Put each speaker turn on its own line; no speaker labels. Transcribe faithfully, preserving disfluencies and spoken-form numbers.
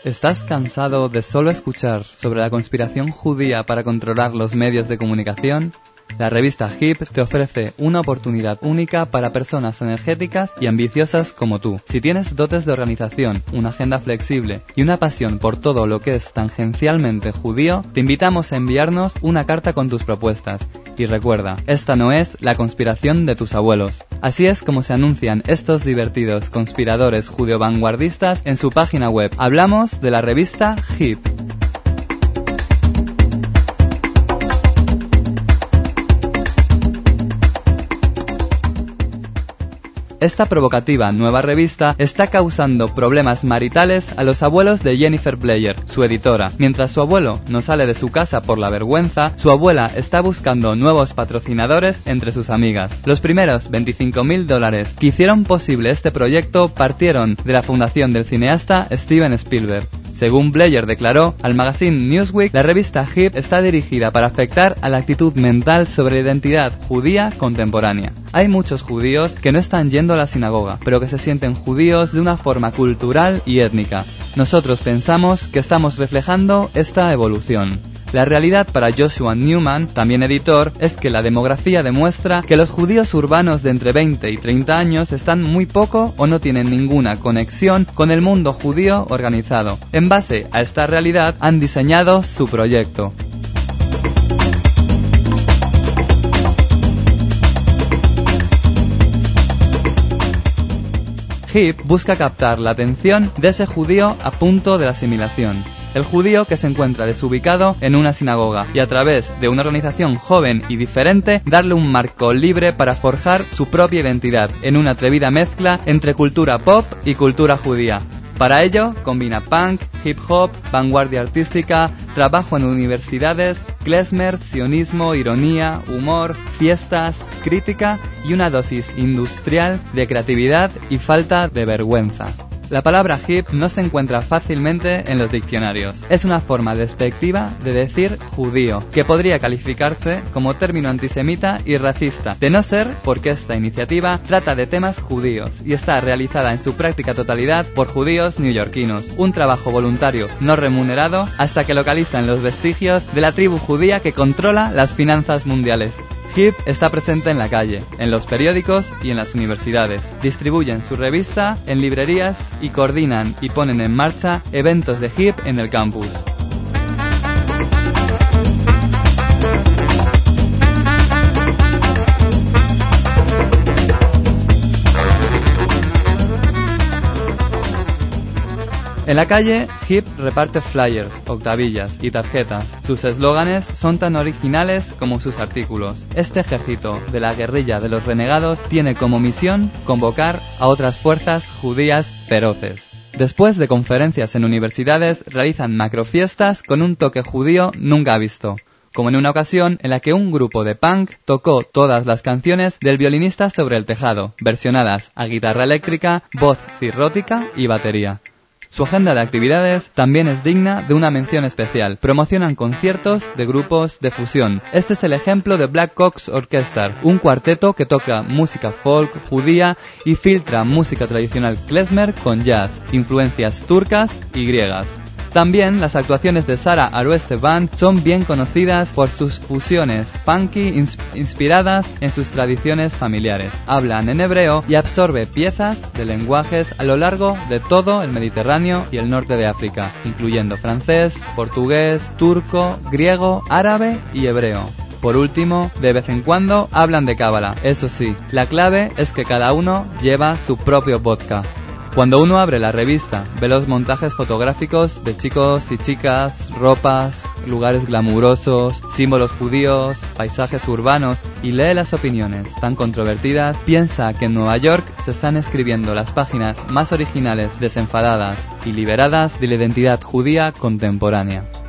¿Estás cansado de solo escuchar sobre la conspiración judía para controlar los medios de comunicación? La revista Hip te ofrece una oportunidad única para personas energéticas y ambiciosas como tú. Si tienes dotes de organización, una agenda flexible y una pasión por todo lo que es tangencialmente judío, te invitamos a enviarnos una carta con tus propuestas. Y recuerda, esta no es la conspiración de tus abuelos. Así es como se anuncian estos divertidos conspiradores judeo-vanguardistas en su página web. Hablamos de la revista Hip. Esta provocativa nueva revista está causando problemas maritales a los abuelos de Jennifer Bleyer, su editora. Mientras su abuelo no sale de su casa por la vergüenza, su abuela está buscando nuevos patrocinadores entre sus amigas. Los primeros veinticinco mil dólares que hicieron posible este proyecto partieron de la fundación del cineasta Steven Spielberg. Según Bleyer declaró al magazine Newsweek, la revista Hip está dirigida para afectar a la actitud mental sobre la identidad judía contemporánea. Hay muchos judíos que no están yendo a la sinagoga, pero que se sienten judíos de una forma cultural y étnica. Nosotros pensamos que estamos reflejando esta evolución. La realidad para Joshua Newman, también editor, es que la demografía demuestra que los judíos urbanos de entre veinte y treinta años están muy poco o no tienen ninguna conexión con el mundo judío organizado. En base a esta realidad han diseñado su proyecto. Hip busca captar la atención de ese judío a punto de la asimilación. El judío que se encuentra desubicado en una sinagoga y a través de una organización joven y diferente darle un marco libre para forjar su propia identidad en una atrevida mezcla entre cultura pop y cultura judía. Para ello combina punk, hip hop, vanguardia artística, trabajo en universidades, klezmer, sionismo, ironía, humor, fiestas, crítica y una dosis industrial de creatividad y falta de vergüenza. La palabra hip no se encuentra fácilmente en los diccionarios. Es una forma despectiva de decir judío, que podría calificarse como término antisemita y racista, de no ser porque esta iniciativa trata de temas judíos y está realizada en su práctica totalidad por judíos neoyorquinos, un trabajo voluntario no remunerado hasta que localizan los vestigios de la tribu judía que controla las finanzas mundiales. Hip está presente en la calle, en los periódicos y en las universidades. Distribuyen su revista en librerías y coordinan y ponen en marcha eventos de Hip en el campus. En la calle, Hip reparte flyers, octavillas y tarjetas. Sus eslóganes son tan originales como sus artículos. Este ejército de la guerrilla de los renegados tiene como misión convocar a otras fuerzas judías feroces. Después de conferencias en universidades, realizan macrofiestas con un toque judío nunca visto, como en una ocasión en la que un grupo de punk tocó todas las canciones del violinista sobre el tejado, versionadas a guitarra eléctrica, voz cirrótica y batería. Su agenda de actividades también es digna de una mención especial. Promocionan conciertos de grupos de fusión. Este es el ejemplo de Black Cox Orchestra, un cuarteto que toca música folk judía y filtra música tradicional klezmer con jazz, influencias turcas y griegas. También las actuaciones de Sara Arueste Band son bien conocidas por sus fusiones punky ins- inspiradas en sus tradiciones familiares. Hablan en hebreo y absorbe piezas de lenguajes a lo largo de todo el Mediterráneo y el norte de África, incluyendo francés, portugués, turco, griego, árabe y hebreo. Por último, de vez en cuando hablan de cábala. Eso sí, la clave es que cada uno lleva su propio vodka. Cuando uno abre la revista, ve los montajes fotográficos de chicos y chicas, ropas, lugares glamurosos, símbolos judíos, paisajes urbanos y lee las opiniones tan controvertidas, piensa que en Nueva York se están escribiendo las páginas más originales, desenfadadas y liberadas de la identidad judía contemporánea.